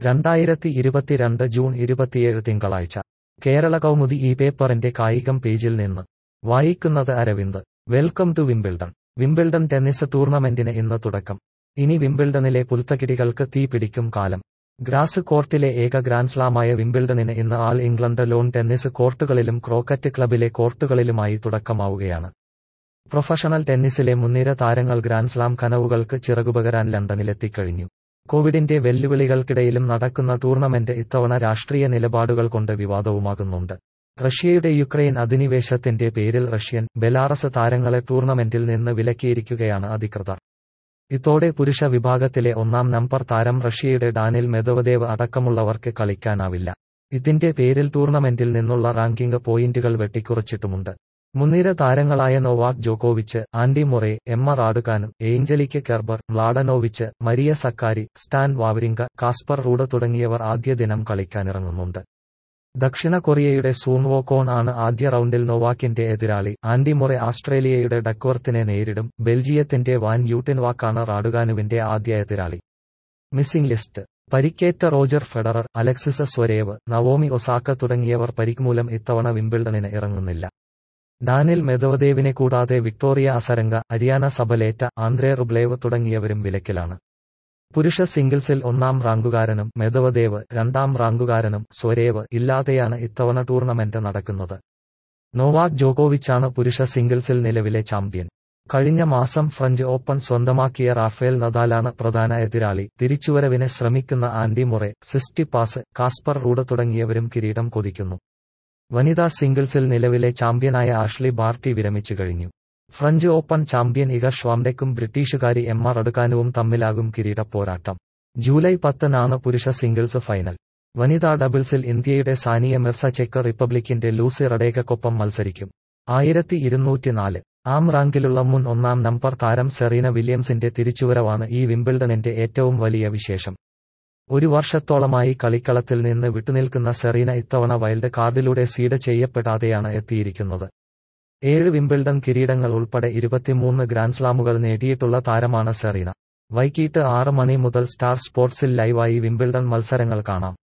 2022 June 27 തിങ്കളാഴ്ച കേരള കൗമുദി ഈ പേപ്പറിന്റെ കായികം പേജിൽ നിന്ന് വായിക്കുന്നത് Aravind. Welcome to Wimbledon. Wimbledon tennis ടൂർണമെന്റിന് ഇന്ന് തുടക്കം. ഇനി വിംബിൾഡണിലെ പുൽത്തകിടികൾക്ക് തീ പിടിക്കും കാലം. ഗ്രാസ് കോർട്ടിലെ ഏക ഗ്രാൻഡ്സ്ലാമായ വിംബിൾഡണിന് ഇന്ന് ആൾ ഇംഗ്ലണ്ട് ലോൺ ടെന്നീസ് കോർട്ടുകളിലും ക്രോക്കറ്റ് ക്ലബിലെ കോർട്ടുകളിലുമായി തുടക്കമാവുകയാണ്. പ്രൊഫഷണൽ ടെന്നീസിലെ മുൻനിര താരങ്ങൾ ഗ്രാൻഡ്സ്ലാം കനവുകൾക്ക് ചിറകുപകരാൻ ലണ്ടനിലെത്തിക്കഴിഞ്ഞു. കോവിഡിന്റെ വെല്ലുവിളികൾക്കിടയിലും നടക്കുന്ന ടൂർണമെന്റ് ഇത്തവണ രാഷ്ട്രീയ നിലപാടുകൾ കൊണ്ട് വിവാദവുമാകുന്നുണ്ട്. റഷ്യയുടെ യുക്രൈൻ അധിനിവേശത്തിന്റെ പേരിൽ റഷ്യൻ, ബെലാറസ് താരങ്ങളെ ടൂർണമെന്റിൽ നിന്ന് വിലക്കിയിരിക്കുകയാണ് അധികൃതർ. ഇതോടെ പുരുഷ വിഭാഗത്തിലെ ഒന്നാം നമ്പർ താരം റഷ്യയുടെ ഡാനിൽ മെദ്വദേവ് അടക്കമുള്ളവർക്ക് കളിക്കാനാവില്ല. ഇതിന്റെ പേരിൽ ടൂർണമെന്റിൽ നിന്നുള്ള റാങ്കിംഗ് പോയിന്റുകൾ വെട്ടിക്കുറച്ചിട്ടുമുണ്ട്. മുൻനിര താരങ്ങളായ നൊവാക് ജോക്കോവിച്ച്, Andy Murray, Emma Raducanu, Angelique Kerber, Mladenovic, Maria Sakkari, Stan Wawrinka, Casper Ruud തുടങ്ങിയവർ ആദ്യ ദിനം കളിക്കാനിറങ്ങുന്നുണ്ട്. ദക്ഷിണ കൊറിയയുടെ സൂൺ വോ കോൺ ആണ് ആദ്യ റൗണ്ടിൽ നൊവാക്കിന്റെ എതിരാളി. ആൻഡി മുറെ ആസ്ട്രേലിയയുടെ ഡക്വർത്തിനെ നേരിടും. ബെൽജിയത്തിന്റെ വാൻ യൂട്ടിൻവാക്കാണ് റാഡുകാനുവിന്റെ ആദ്യ എതിരാളി. മിസ്സിംഗ് ലിസ്റ്റ്: പരിക്കേറ്റ Roger Federer, Alexis Zverev, Naomi Osaka തുടങ്ങിയവർ പരിക്കുമൂലം ഇത്തവണ വിംബിൾഡണിന് ഇറങ്ങുന്നില്ല. ഡാനിൽ മെദ്വദേവിനെ കൂടാതെ Victoria Azarenka, Aryna Sabalenka, Andrey Rublev തുടങ്ങിയവരും വിലക്കിലാണ്. പുരുഷ സിംഗിൾസിൽ ഒന്നാം റാങ്കുകാരനും മെദ്വദേവ്, രണ്ടാം റാങ്കുകാരനും സ്വരേവ് ഇല്ലാതെയാണ് ഇത്തവണ ടൂർണമെന്റ് നടക്കുന്നത്. നൊവാക് ജോക്കോവിച്ചാണ് പുരുഷ സിംഗിൾസിൽ നിലവിലെ ചാമ്പ്യൻ. കഴിഞ്ഞ മാസം ഫ്രഞ്ച് ഓപ്പൺ സ്വന്തമാക്കിയ റാഫേൽ നദാലാണ് പ്രധാന എതിരാളി. തിരിച്ചുവരവിന് ശ്രമിക്കുന്ന Andy Murray, Tsitsipas, Casper Ruud തുടങ്ങിയവരും കിരീടം കൊതിക്കുന്നു. വനിതാ സിംഗിൾസിൽ നിലവിലെ ചാമ്പ്യനായ ആഷ്ലി ബാർട്ടി വിരമിച്ചു കഴിഞ്ഞു. ഫ്രഞ്ച് ഓപ്പൺ ചാമ്പ്യൻ ഇഗ ഷ്വാംഡെക്കും ബ്രിട്ടീഷുകാരി എമ്മ റഡുകാനുവും തമ്മിലാകും കിരീടപ്പോരാട്ടം. ജൂലൈ 10-നാണ് പുരുഷ സിംഗിൾസ് ഫൈനൽ. വനിതാ ഡബിൾസിൽ ഇന്ത്യയുടെ സാനിയ മിർസ ചെക്ക് റിപ്പബ്ലിക്കിന്റെ ലൂസി റഡേഗക്കൊപ്പം മത്സരിക്കും. 1204 ആം റാങ്കിലുള്ള മുൻ ഒന്നാം നമ്പർ താരം സെറീന വില്യംസിന്റെ തിരിച്ചുവരവാണ് ഈ വിംബിൾഡണിന്റെ ഏറ്റവും വലിയ വിശേഷം. ഒരു വർഷത്തോളമായി കളിക്കളത്തിൽ നിന്ന് വിട്ടുനിൽക്കുന്ന സെറീന ഇത്തവണ വൈൽഡ് കാർഡിലൂടെ സീഡ് ചെയ്യപ്പെടാതെയാണ് എത്തിയിരിക്കുന്നത്. 7 വിംബിൾഡൺ കിരീടങ്ങൾ ഉൾപ്പെടെ 23 ഗ്രാൻഡ്സ്ലാമുകൾ നേടിയിട്ടുള്ള താരമാണ് സെറീന. വൈകിട്ട് 6 മണി മുതൽ സ്റ്റാർ സ്പോർട്സിൽ ലൈവായി വിംബിൾഡൺ മത്സരങ്ങൾ കാണാം.